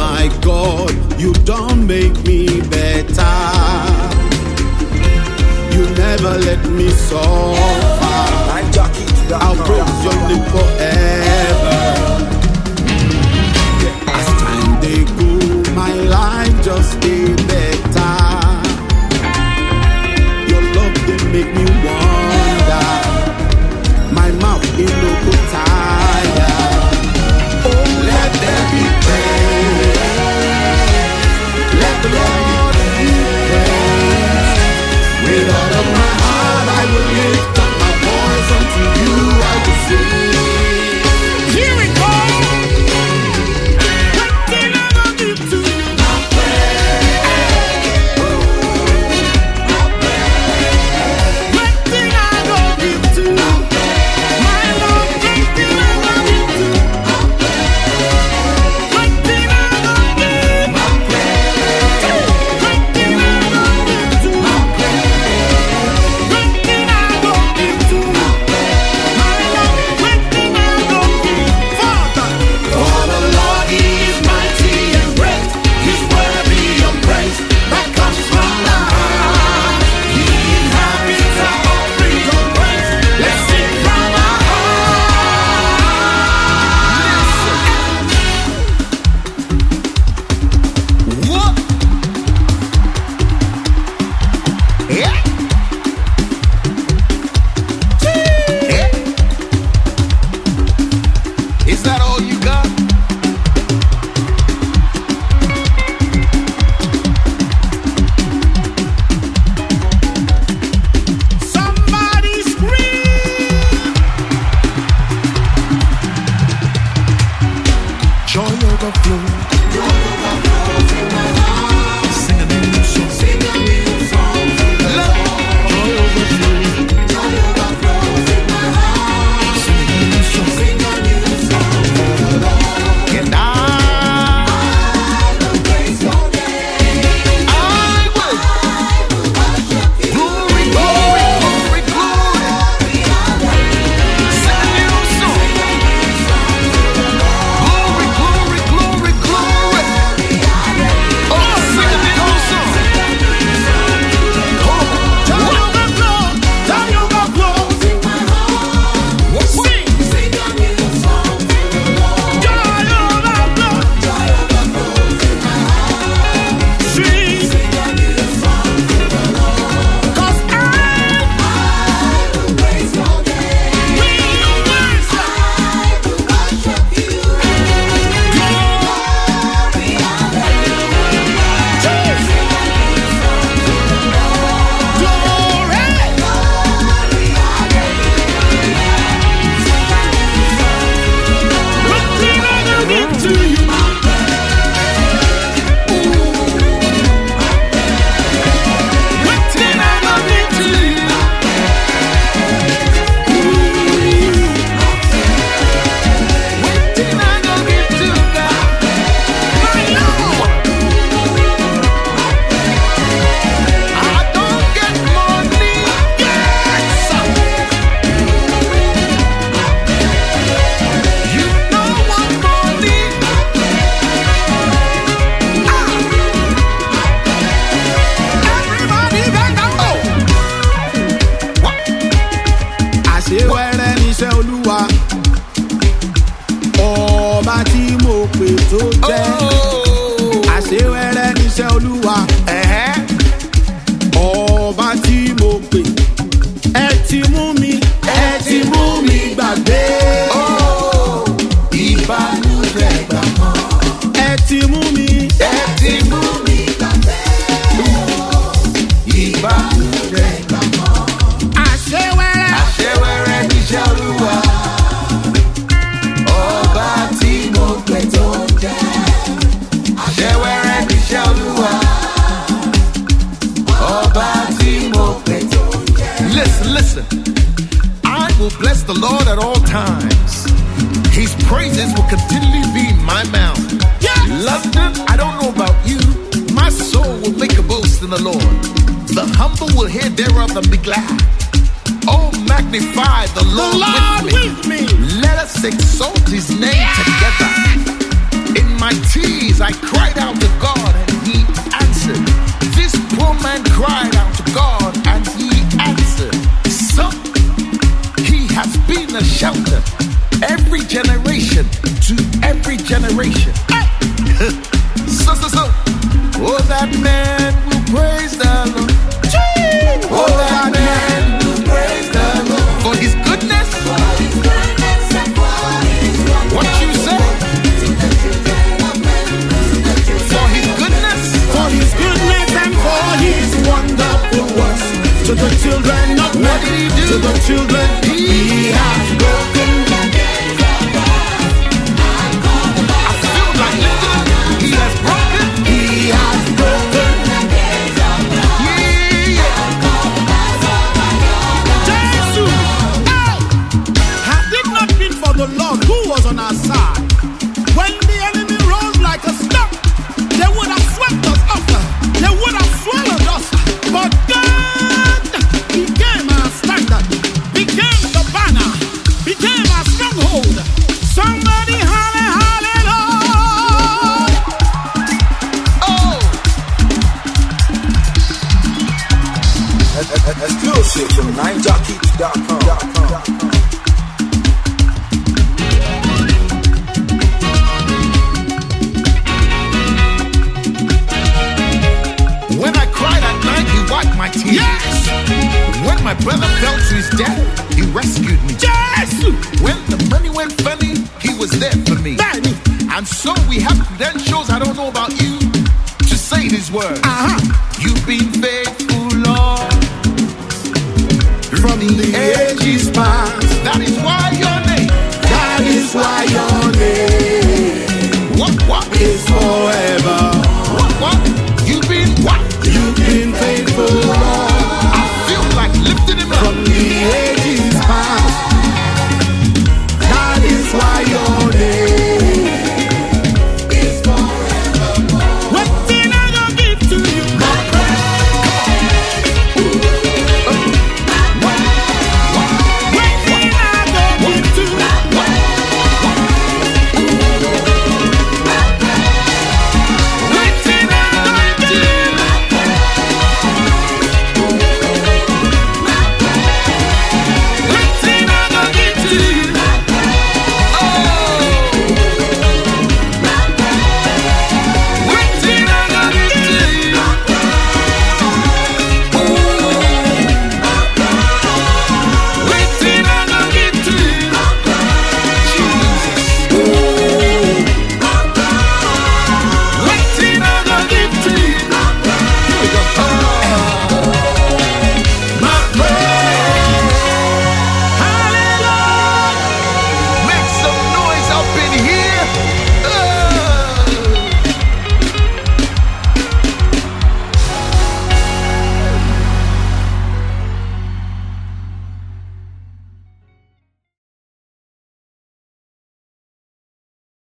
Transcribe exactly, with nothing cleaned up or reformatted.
my God, you don't make me better. You never let me suffer. I'll praise your name forever. As time they go, my life just get better. Your love they make me wonder. My mouth is no good tired. Oh, let there be praise. Let the Lord be praised. With all of my heart I will lift up my voice unto you. I will sing. Here we go. What can I give to you? My praise. My praise. What can I give to you? My Lord, what can I give to you? My praise. What can I give? My praise. What can I give to you? My praise. What can I give to you? My Lord, what can I give? Father, for the Lord is mighty and great. He's worthy of praise that comes from the heart. He inhabits our offering of praise. Let's sing from our What? Yeah. Yeah. Is that all you got? somebody scream. Joy overflow. Sing a new song. Sing a new song. Joy overflow. Sing a new song. Sing a new song. And I, I will praise your name. I will. Glory, glory, glory, glory. Sing a new song. Glory, glory, glory, glory. Oh, sing a new song. Oh, Joy overflow, joy overflow. what's Sing. Sing a new song. Joy overflow. Sing. Cause I will praise your name. We worship. Àṣewẹ́rẹ́ níṣẹ́ Olúwa, ọba tí mo pè tó jẹ́. Àṣewẹ́rẹ́ níṣẹ́ Olúwa, ọba tí mo pè. Ẹ ti mú mi, ẹ ti mú mi gbàgbé. Ìbànújẹ́ gbà kan. Ẹ ti mú mi, Ẹ ti mú mi gbàgbé. Ìbànújẹ́ gbà kan. àṣewẹ́rẹ́. Àṣewẹ́rẹ́ níṣẹ́ Olúwa. Ọba tí mo pè tó jẹ́. Àṣewẹ́rẹ́ níṣẹ́ Olúwa. Ọba tí mo pè tó jẹ́. Listen, listen. I will bless the Lord at all times. His praises will continually be in my mouth. Yes. London, I don't know about you. My soul will make a boast in the Lord. The humble will hear thereof and be glad. Oh, magnify the The Lord, Lord with me. with me. Let us exalt his name together. In my my tears, I cried out to God and he answered. This poor man cried out to God and he answered. Son, he has been a shelter every generation to every generation. so, so, so. Oh, that man will praise the Lord. Oh, that man will praise the Lord. For his goodness. For his goodness and for his wonders. What you say? For his goodness. For his goodness and for his wonderful works. To the children of men. What did he do? To the children he has broken the gates of brass. I feel like lifting up. He has broken. He has broken the gates of brass. Yeah, yeah. Jesus! Hey! Had it not been for the Lord who was on our side, when the enemy rose like a storm, they would have swept us off. They would have swallowed us. But God became our standard, became the banner, became our stronghold. Somebody holler, hallelujah! Oh, Exclusive from nine jockey dot com. when I cried at night, he wiped my tears. Yes! When my brother fell to his death, he rescued me. Jesus! When the money went funny, he was there for me. Daddy! And so we have credentials, I don't know about you, to say these words. Uh-huh. You've been faithful, Lord, From the ages past, that is why your name. that is why your name What, what? is forever.